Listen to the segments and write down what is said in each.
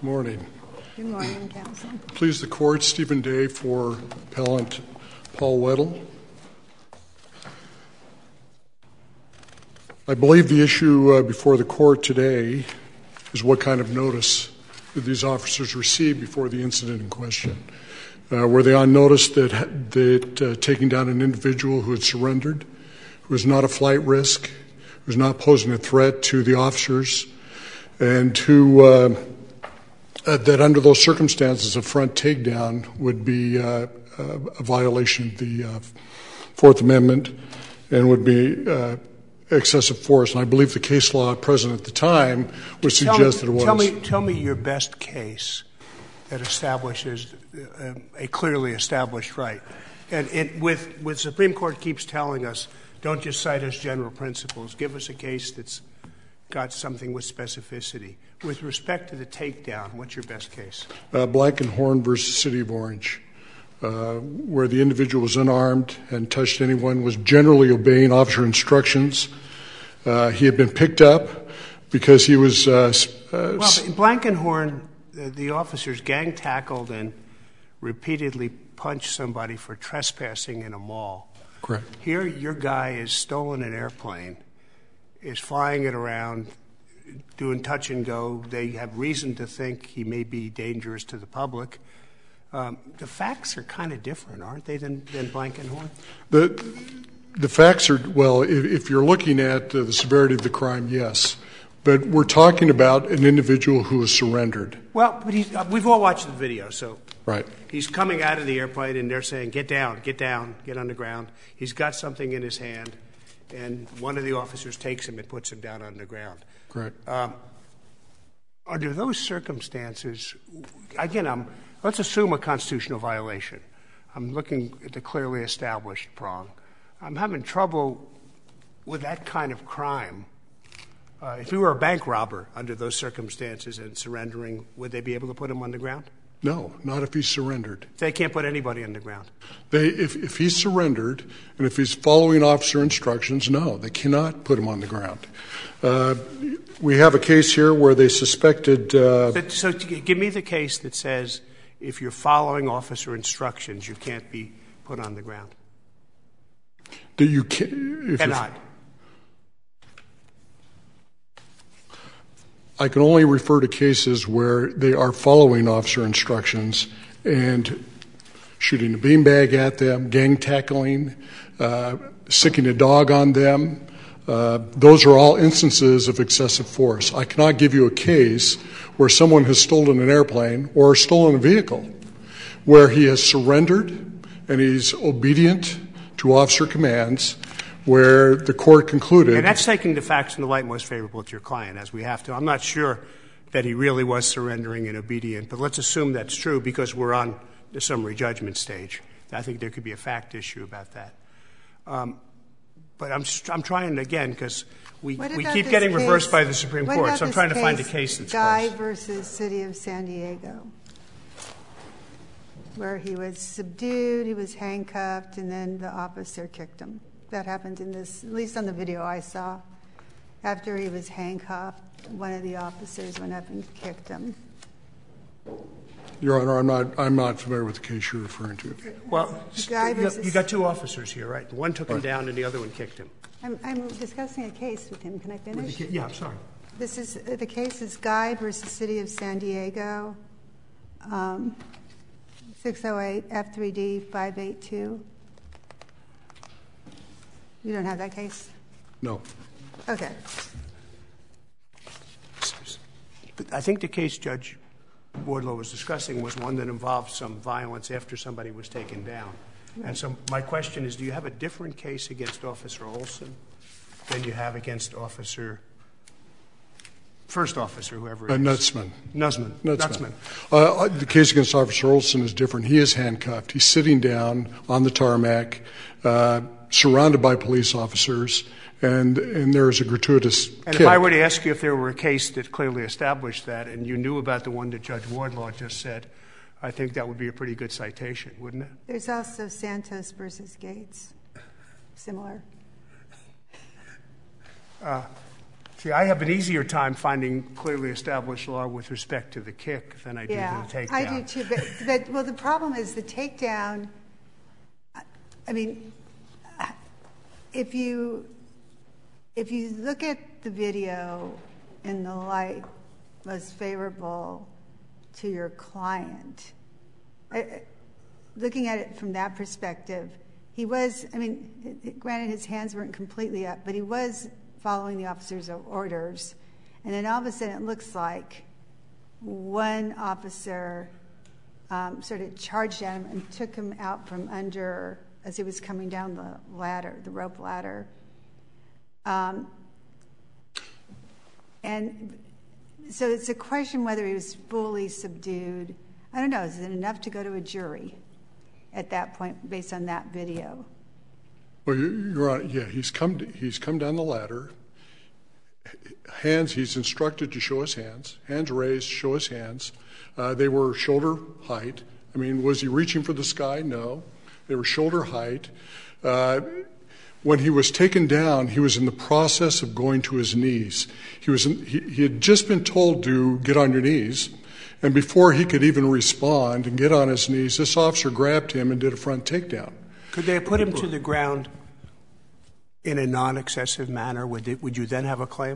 Good morning. Good morning, Counsel. Please the court, Stephen Day for appellant Paul Weddle. I believe the issue before the court today is what kind of notice did these officers receive before the incident in question. Were they on notice that taking down an individual who had surrendered, who was not a flight risk, who was not posing a threat to the officers, and who that under those circumstances a front takedown would be a violation of the Fourth Amendment and would be excessive force? And I believe the case law present at the time would suggest that it was. Tell me your best case that establishes a clearly established right. And with Supreme Court keeps telling us, don't just cite us general principles. Give us a case that's got something with specificity. With respect to the takedown, what's your best case? Blankenhorn versus City of Orange, where the individual was unarmed and touched anyone, was generally obeying officer instructions. He had been picked up because he was... Well, in Blankenhorn, the officers gang tackled and repeatedly punched somebody for trespassing in a mall. Correct. Here, your guy has stolen an airplane, is flying it around, doing touch and go. They have reason to think he may be dangerous to the public. The facts are kind of different, aren't they, than Blankenhorn? The facts are, well, if you're looking at the severity of the crime, yes. But we're talking about an individual who has surrendered. Well, but we've all watched the video, so. Right. He's coming out of the airplane, and they're saying, get down, get on the ground. He's got something in his hand, and one of the officers takes him and puts him down on the ground. Correct. Under those circumstances, again, let's assume a constitutional violation. I'm looking at the clearly established prong. I'm having trouble with that kind of crime. If you were a bank robber under those circumstances and surrendering, would they be able to put him on the ground? No, not if he surrendered. They can't put anybody on the ground. If he's surrendered and if he's following officer instructions, no, they cannot put him on the ground. We have a case here where they suspected... So give me the case that says if you're following officer instructions, you can't be put on the ground. That you cannot. I can only refer to cases where they are following officer instructions and shooting a beanbag at them, gang tackling, sicking a dog on them. Those are all instances of excessive force. I cannot give you a case where someone has stolen an airplane or stolen a vehicle where he has surrendered and he's obedient to officer commands, where the court concluded... And that's taking the facts in the light most favorable to your client, as we have to. I'm not sure that he really was surrendering and obedient, but let's assume that's true because we're on the summary judgment stage. I think there could be a fact issue about that. But I'm trying, again, because we keep getting reversed by the Supreme Court, so I'm trying to find a case that's Guy close. versus City of San Diego, where he was subdued, he was handcuffed, and then the officer kicked him. That happened in this, at least on the video I saw. After he was handcuffed, one of the officers went up and kicked him. Your Honor, I'm not familiar with the case you're referring to. Well, you got two officers here, right? One took him down and the other one kicked him. I'm discussing a case with him. Can I finish? Yeah, I'm sorry. The case is Guy versus City of San Diego, 608 F3D 582. You don't have that case? No. Okay. I think the case Judge Wardlaw was discussing was one that involved some violence after somebody was taken down. Right. And so my question is, do you have a different case against Officer Olson than you have against first officer, whoever it is? Nutzman. Nutzman. The case against Officer Olson is different. He is handcuffed. He's sitting down on the tarmac, surrounded by police officers, and there is a gratuitous kick. And if I were to ask you if there were a case that clearly established that and you knew about the one that Judge Wardlaw just said, I think that would be a pretty good citation, wouldn't it? There's also Santos versus Gates. Similar. See, I have an easier time finding clearly established law with respect to the kick than I do to the takedown. I do too. But the problem is the takedown. I mean, if you look at the video in the light most favorable to your client, looking at it from that perspective, he was. I mean, granted, his hands weren't completely up, but he was following the officer's orders. And then all of a sudden it looks like one officer sort of charged at him and took him out from under as he was coming down the ladder, the rope ladder. And so it's a question whether he was fully subdued. I don't know. Is it enough to go to a jury at that point based on that video? Well, you're right. Yeah, he's come down the ladder. Hands. He's instructed to show his hands. Hands raised. Show his hands. They were shoulder height. I mean, was he reaching for the sky? No. They were shoulder height. When he was taken down, he was in the process of going to his knees. He had just been told to get on your knees, and before he could even respond and get on his knees, this officer grabbed him and did a front takedown. Could they have put him to the ground in a non-excessive manner? Would you then have a claim?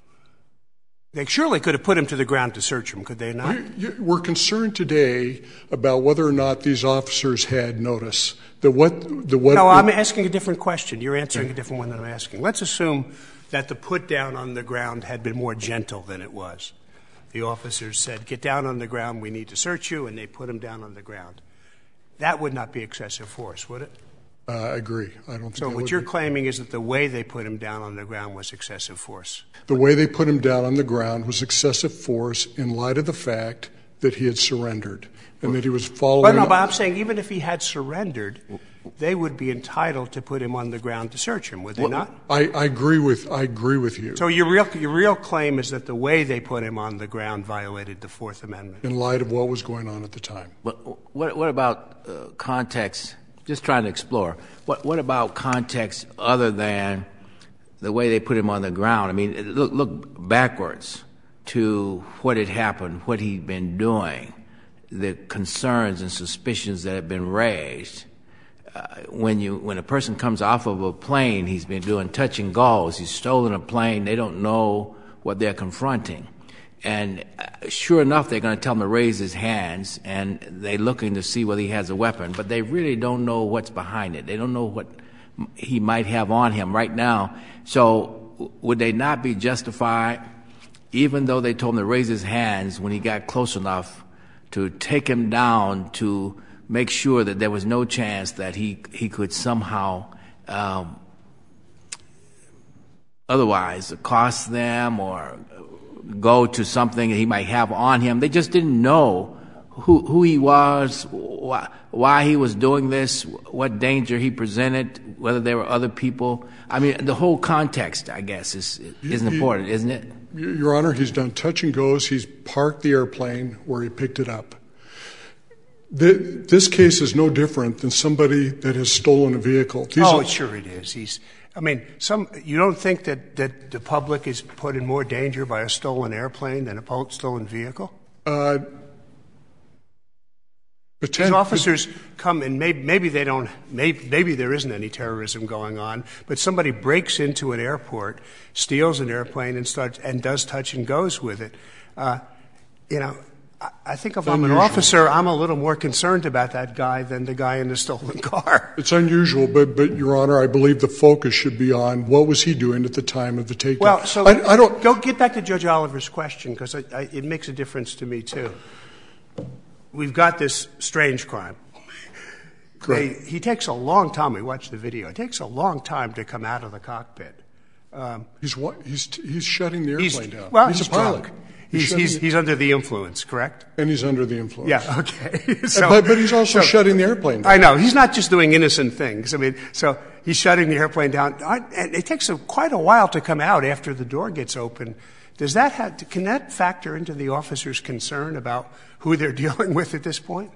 They surely could have put him to the ground to search him, could they not? We're concerned today about whether or not these officers had notice. No, I'm asking a different question. You're answering a different one than I'm asking. Let's assume that the put down on the ground had been more gentle than it was. The officers said, get down on the ground, we need to search you, and they put him down on the ground. That would not be excessive force, would it? I agree. I don't think so. What you're claiming is that the way they put him down on the ground was excessive force. The way they put him down on the ground was excessive force in light of the fact that he had surrendered and that he was following. But I'm saying even if he had surrendered, they would be entitled to put him on the ground to search him, would they not? I agree with you. So your real claim is that the way they put him on the ground violated the Fourth Amendment. In light of what was going on at the time. But what about context? Just trying to explore. What about context other than the way they put him on the ground? I mean, look backwards to what had happened, what he'd been doing, the concerns and suspicions that had been raised. When a person comes off of a plane, he's been doing touch and goes. He's stolen a plane. They don't know what they're confronting. And sure enough, they're going to tell him to raise his hands, and they're looking to see whether he has a weapon. But they really don't know what's behind it. They don't know what he might have on him right now. So would they not be justified, even though they told him to raise his hands when he got close enough, to take him down to make sure that there was no chance that he could somehow otherwise accost them or go to something that he might have on him? They just didn't know who he was, why he was doing this, what danger he presented, whether there were other people. I mean, the whole context, I guess, is important, isn't it? Your Honor, he's done touch and goes. He's parked the airplane where he picked it up. This case is no different than somebody that has stolen a vehicle. Sure it is. You don't think that the public is put in more danger by a stolen airplane than a stolen vehicle? These officers come and maybe they don't. Maybe there isn't any terrorism going on, but somebody breaks into an airport, steals an airplane, and does touch and goes with it. I think if I'm an officer, I'm a little more concerned about that guy than the guy in the stolen car. It's unusual, but Your Honor, I believe the focus should be on what was he doing at the time of the takedown. Well, so I don't go get back to Judge Oliver's question, because it makes a difference to me too. We've got this strange crime. He takes a long time. We watched the video. It takes a long time to come out of the cockpit. He's shutting the airplane down. Well, he's a pilot. He's under the influence, correct? And he's under the influence. Yeah, okay. But he's also shutting the airplane down. I know. He's not just doing innocent things. I mean, so he's shutting the airplane down. And it takes quite a while to come out after the door gets open. Can that factor into the officer's concern about who they're dealing with at this point?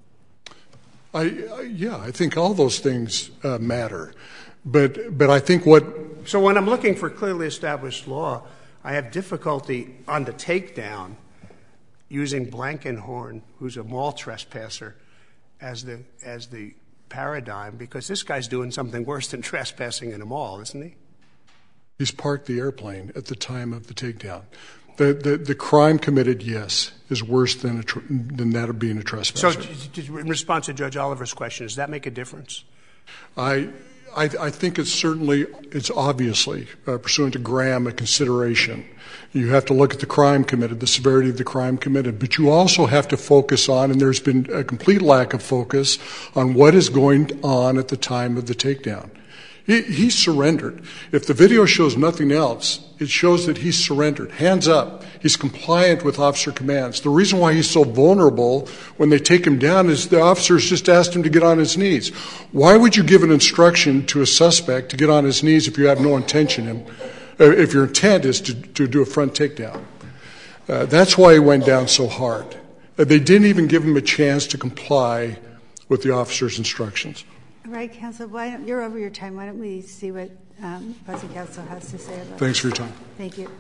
I think all those things matter. But I think So when I'm looking for clearly established law, I have difficulty on the takedown using Blankenhorn, who's a mall trespasser, as the paradigm, because this guy's doing something worse than trespassing in a mall, isn't he? He's parked the airplane at the time of the takedown. The crime committed, yes, is worse than that of being a trespasser. So in response to Judge Oliver's question, does that make a difference? I think it's obviously, pursuant to Graham, a consideration. You have to look at the crime committed, the severity of the crime committed, but you also have to focus on, and there's been a complete lack of focus on what is going on at the time of the takedown. He surrendered. If the video shows nothing else, it shows that he's surrendered. Hands up. He's compliant with officer commands. The reason why he's so vulnerable when they take him down is the officers just asked him to get on his knees. Why would you give an instruction to a suspect to get on his knees if you have no intention, if your intent is to do a front takedown? That's why he went down so hard. They didn't even give him a chance to comply with the officer's instructions. All right, counsel, you're over your time. Why don't we see what opposing counsel has to say about it? Thanks for your time. Thank you.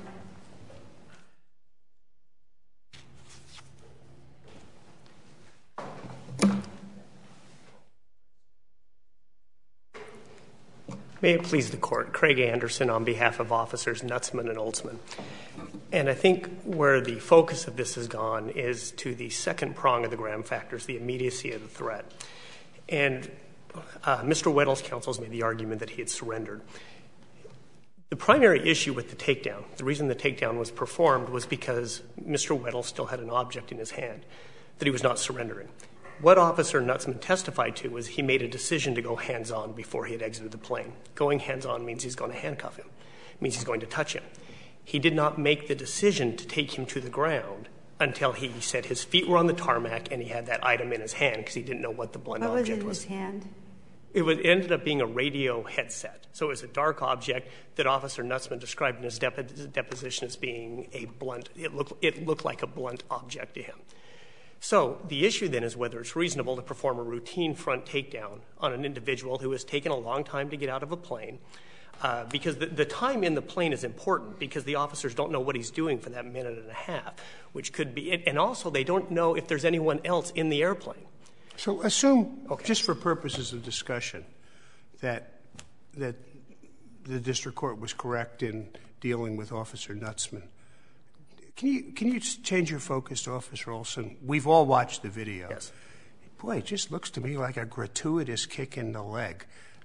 May it please the Court. Craig Anderson on behalf of Officers Nutzman and Oldsman. And I think where the focus of this has gone is to the second prong of the Graham factors, the immediacy of the threat. And Mr. Weddle's counsel has made the argument that he had surrendered. The primary issue with the takedown, the reason the takedown was performed was because Mr. Weddle still had an object in his hand that he was not surrendering. What Officer Nutzman testified to was he made a decision to go hands-on before he had exited the plane. Going hands-on means he's going to handcuff him. It means he's going to touch him. He did not make the decision to take him to the ground until he said his feet were on the tarmac and he had that item in his hand because he didn't know what the blunt object was. What was in his hand? It ended up being a radio headset. So it was a dark object that Officer Nutzman described in his deposition as being a blunt. It looked like a blunt object to him. So the issue then is whether it's reasonable to perform a routine front takedown on an individual who has taken a long time to get out of a plane, because the time in the plane is important because the officers don't know what he's doing for that minute and a half, which could be – and also they don't know if there's anyone else in the airplane. So assume, just for purposes of discussion, that the district court was correct in dealing with Officer Nutzman. Can you change your focus to Officer Olson? We've all watched the video. Yes. Boy, it just looks to me like a gratuitous kick in the leg.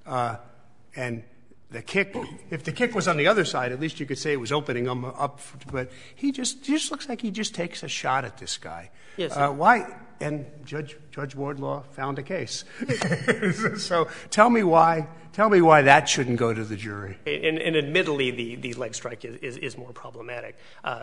And the kick, if the kick was on the other side, at least you could say it was opening him up. But he just looks like he just takes a shot at this guy. Yes. Why? And Judge Wardlaw found a case. So tell me why that shouldn't go to the jury. And admittedly, the leg strike is more problematic.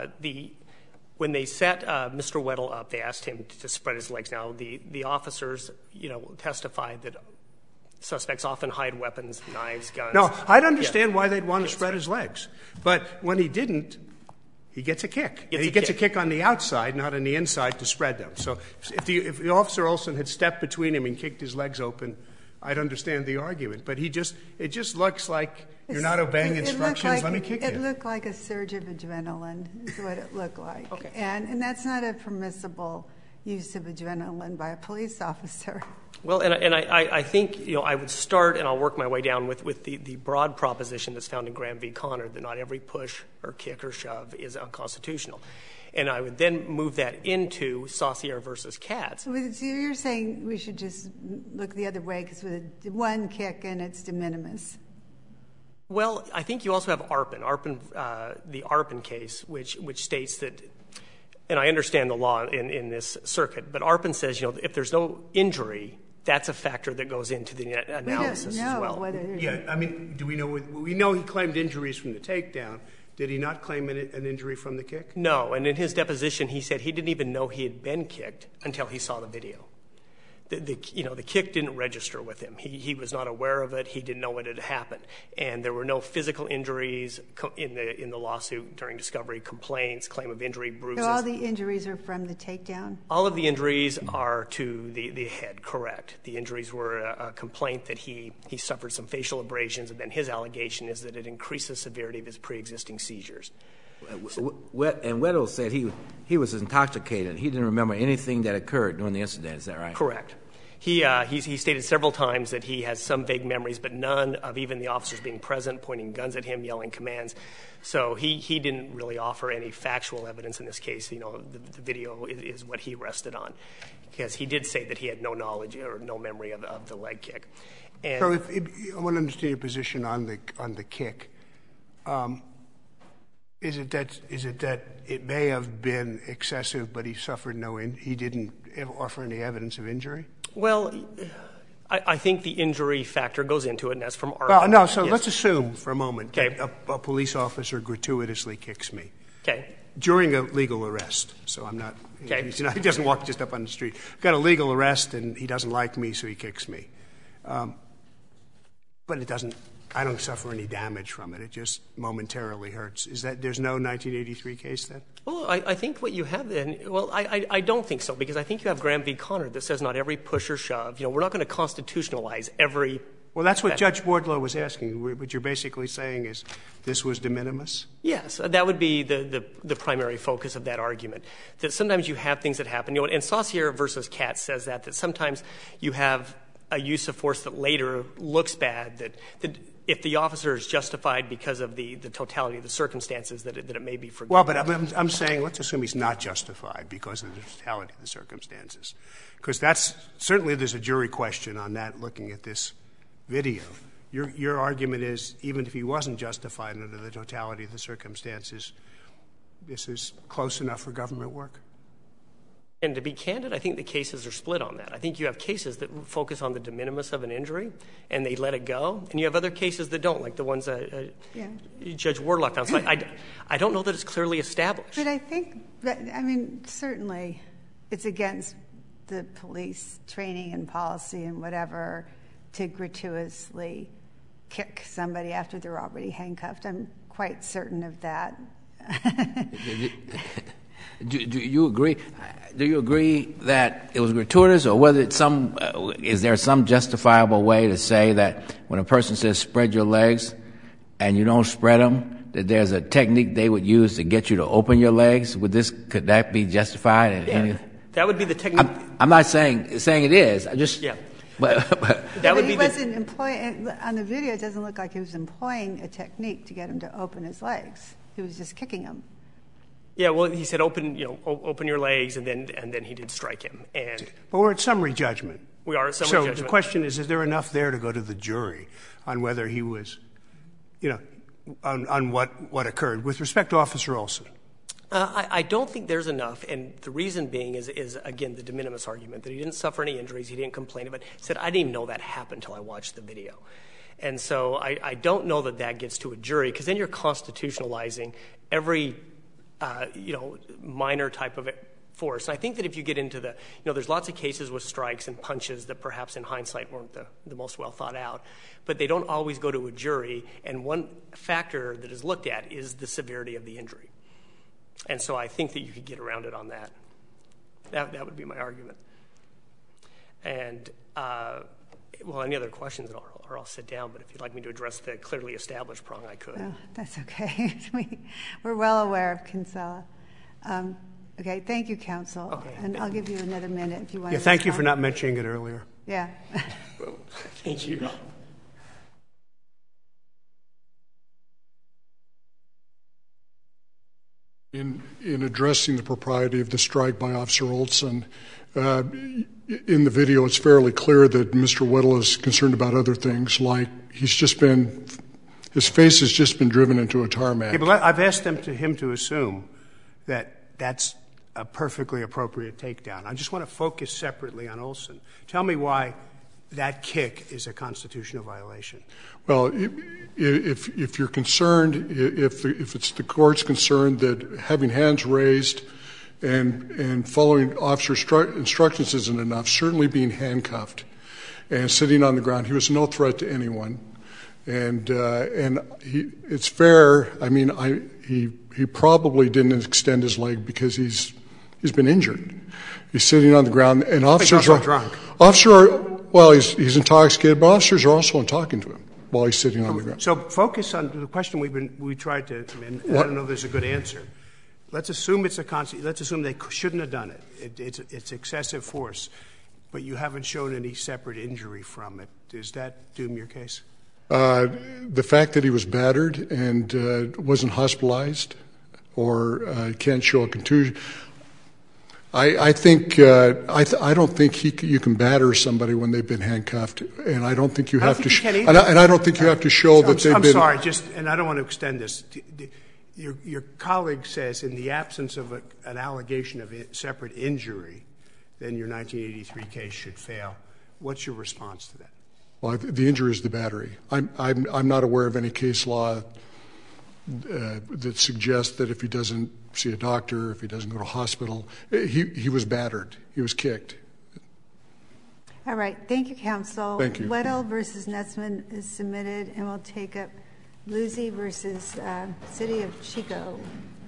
When they set Mr. Weddle up, they asked him to spread his legs. Now, the officers, testified that suspects often hide weapons, knives, guns. No, I'd understand why they'd want to spread his legs. But when he didn't, he gets a kick. And he gets a kick on the outside, not on the inside, to spread them. So if the Officer Olson had stepped between him and kicked his legs open, I'd understand the argument. But it just looks like you're not obeying instructions. Let me kick you. It looked like a surge of adrenaline is what it looked like. Okay. And that's not a permissible use of adrenaline by a police officer. Well, and I think, I would start, and I'll work my way down with the broad proposition that's found in Graham v. Connor, that not every push or kick or shove is unconstitutional. And I would then move that into Saucier versus Katz. So you're saying we should just look the other way because with one kick and it's de minimis. Well, I think you also have Arpin, the Arpin case, which states that, and I understand the law in this circuit, but Arpin says, if there's no injury, that's a factor that goes into the analysis as well. Yeah, I mean, do we know? We know he claimed injuries from the takedown. Did he not claim an injury from the kick? No, and in his deposition, he said he didn't even know he had been kicked until he saw the video. The kick didn't register with him. He was not aware of it. He didn't know what had happened. And there were no physical injuries in the lawsuit during discovery, complaints, claim of injury, bruises. So all the injuries are from the takedown? All of the injuries are to the head, correct. The injuries were a complaint that he suffered some facial abrasions, and then his allegation is that it increased the severity of his pre-existing seizures. And Weddle said he was intoxicated. He didn't remember anything that occurred during the incident. Is that right? Correct. He stated several times that he has some vague memories, but none of even the officers being present, pointing guns at him, yelling commands. So he didn't really offer any factual evidence in this case. You know, the video is what he rested on, because he did say that he had no knowledge or no memory of the leg kick. And so I want to understand your position on the kick. Is it that it may have been excessive, but he suffered he didn't offer any evidence of injury? Well, I think the injury factor goes into it, and that's from our... Well, no, so let's assume for a moment that a police officer gratuitously kicks me. Okay. During a legal arrest. So I'm not... Okay. You know, he doesn't walk just up on the street. Got a legal arrest, and he doesn't like me, so he kicks me. But it doesn't... I don't suffer any damage from it. It just momentarily hurts. Is that there's no 1983 case then? Well, I think what you have then, well, I don't think so, because I think you have Graham v. Connor that says not every push or shove. You know, we're not going to constitutionalize every... Well, that's what Judge Wardlaw was asking. What you're basically saying is this was de minimis? Yes, that would be the primary focus of that argument, that sometimes you have things that happen. You know, and Saucier v. Katz says that sometimes you have a use of force that later looks bad, that if the officer is justified because of the totality of the circumstances, that it may be forgiven. Well, but I'm saying let's assume he's not justified because of the totality of the circumstances. Because certainly there's a jury question on that looking at this video. Your argument is even if he wasn't justified under the totality of the circumstances, this is close enough for government work? And to be candid, I think the cases are split on that. I think you have cases that focus on the de minimis of an injury, and they let it go. And you have other cases that don't, like the ones that Judge Wardlaw found. So I don't know that it's clearly established. But I think, I mean, certainly it's against the police training and policy and whatever to gratuitously kick somebody after they're already handcuffed. I'm quite certain of that. Do you agree? Do you agree that it was gratuitous, or whether it's is there some justifiable way to say that when a person says spread your legs and you don't spread them, that there's a technique they would use to get you to open your legs? Could that be justified? That would be the technique. I'm not saying it is. I just But that would be wasn't employing on the video. It doesn't look like he was employing a technique to get him to open his legs. He was just kicking him. Yeah, well, he said open your legs, and then he did strike him. But we're at summary judgment. We are at summary judgment. So the question is there enough there to go to the jury on whether he was, on what occurred with respect to Officer Olson? I don't think there's enough, and the reason being is again the de minimis argument that he didn't suffer any injuries, he didn't complain about it. He said I didn't even know that happened until I watched the video. And so I don't know that gets to a jury, because then you're constitutionalizing every minor type of force. And I think that if you get into there's lots of cases with strikes and punches that perhaps in hindsight weren't the most well thought out, but they don't always go to a jury, and one factor that is looked at is the severity of the injury. And so I think that you could get around it on that. That would be my argument. And, any other questions, or I'll sit down, but if you'd like me to address the clearly established prong, I could. Oh, that's okay. We're well aware of Kinsella. Okay, thank you, counsel. Okay. And I'll give you another minute if you want to. Yeah, thank you for not mentioning it earlier. Yeah. Thank you. In addressing the propriety of the strike by Officer Olson, in the video it's fairly clear that Mr. Weddle is concerned about other things, like his face has just been driven into a tarmac. Yeah, but I've asked him to assume that that's a perfectly appropriate takedown. I just want to focus separately on Olson. Tell me why that kick is a constitutional violation. Well, if you're concerned, if it's the court's concerned that having hands raised and following officer instructions isn't enough, certainly being handcuffed and sitting on the ground, he was no threat to anyone. And it's fair. I mean, he probably didn't extend his leg because he's been injured. He's sitting on the ground, and officers are drunk. Well, he's intoxicated, but officers are also talking to him. while he's sitting on the ground. So focus on the question we tried to, and I don't know if there's a good answer. Let's assume let's assume they shouldn't have done it. It's excessive force, but you haven't shown any separate injury from it. Does that doom your case? The fact that he was battered and wasn't hospitalized or can't show a contusion, I think I don't think you can batter somebody when they've been handcuffed, and I don't think you have to. And I don't think you have to show that they've been. I'm sorry, and I don't want to extend this. Your colleague says in the absence of an allegation of separate injury, then your 1983 case should fail. What's your response to that? Well, the injury is the battery. I'm not aware of any case law that suggests that if he doesn't see a doctor, if he doesn't go to a hospital, he was battered. He was kicked. All right. Thank you, counsel. Thank you. Weddle versus Netzman is submitted, and we'll take up Luzzi versus City of Chico.